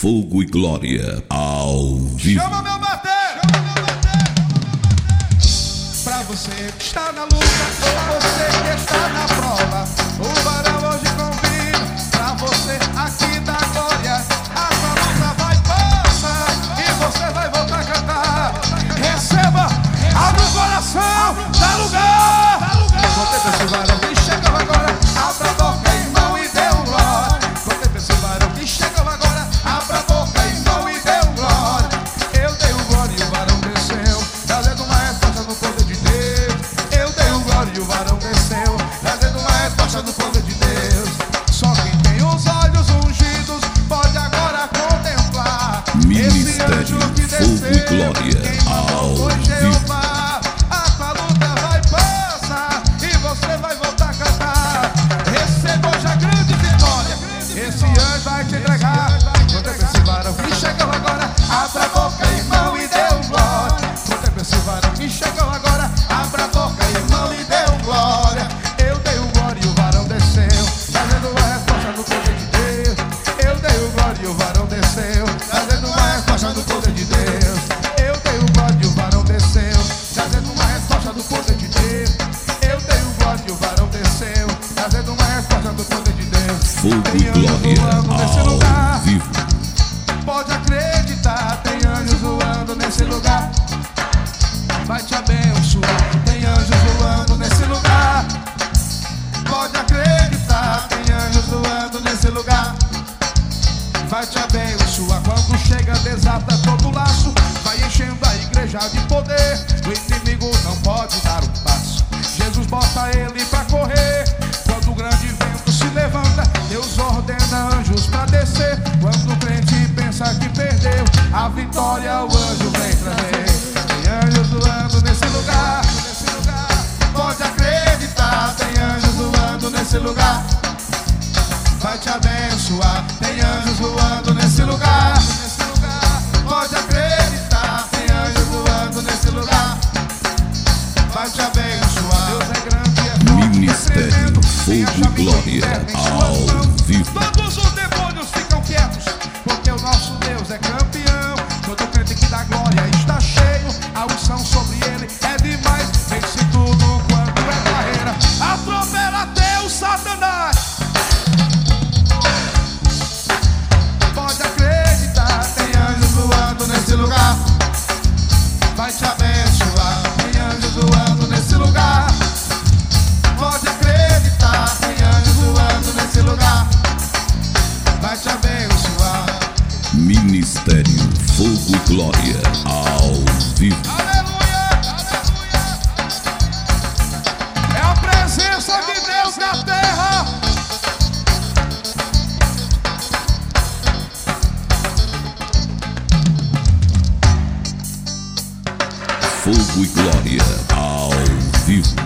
Fogo e Glória ao vivo. Chama meu bater! Pra você que está na luta ou você que está na prova, o varão hoje convida pra você aqui da glória. A sua luta vai passar e você vai voltar a cantar. Receba, abre o coração, dá lugar. Contempla esse varão que chegou agora, abra a boca, irmão, e dê um glória. Contempla esse varão que chegou agora, abra a boca, irmão, e dê um glória. Eu dei o glória e o varão desceu, trazendo uma resposta no poder de Deus. Eu dei o glória e o varão desceu, trazendo uma resposta no poder de Deus. Só quem tem os olhos ungidos pode agora contemplar esse anjo que desceu. Fogo e Glória ao vivo. A tua luta vai passar e você vai voltar a cantar. Receba hoje a grande vitória, esse anjo vai te entregar. Contempla esse varão que chegou agora, abra a boca, irmão, e dê um glória. Contempla esse varão que chegou agora, abra a boca, irmão, e dê um glória. Eu dei o glória e o varão desceu, trazendo uma resposta no poder de Deus. Eu dei o glória e o varão desceu, trazendo uma resposta no poder de Deus. Eu dei o glória e o varão desceu, trazendo uma resposta do poder de Deus. Eu dei o glória e o varão desceu, trazendo uma resposta do poder de Deus. Fogo e Glória ao vivo. Pode acreditar, tem anjos voando nesse lugar. Vai te abençoar, tem anjos voando nesse lugar. Pode acreditar, tem anjos voando nesse lugar. Vai te abençoar, quando chega desata todo laço. Vai enchendo a igreja de poder, o inimigo não pode dar um passo. Jesus bota ele pra correr, quando o grande vento se levanta, Deus ordena anjos pra descer. Quando o crente pensa que perdeu a vitória, o anjo vem trazer. Tem anjos voando nesse lugar, pode acreditar, tem anjos voando nesse lugar. Vai te abençoar, tem anjos voando nesse lugar. Pode acreditar, tem anjos voando nesse lugar. Vai te abençoar, Deus é grande, é forte, Ministério Fogo e Glória ao vivo. Todos os demônios ficam quietos, porque o nosso Deus é campeão. Todo crente que dá glória está cheio, a unção sobre ele é demais. Vence tudo quando é barreira, atropela até o Satanás. Pode acreditar, tem anjos voando nesse lugar. Vai te abençoar, tem anjos voando nesse lugar. Pode acreditar, tem anjos voando nesse lugar. Vai te abençoar. Ministério Fogo e Glória ao vivo. Aleluia, aleluia. É a presença de Deus na terra. Fogo e Glória ao vivo.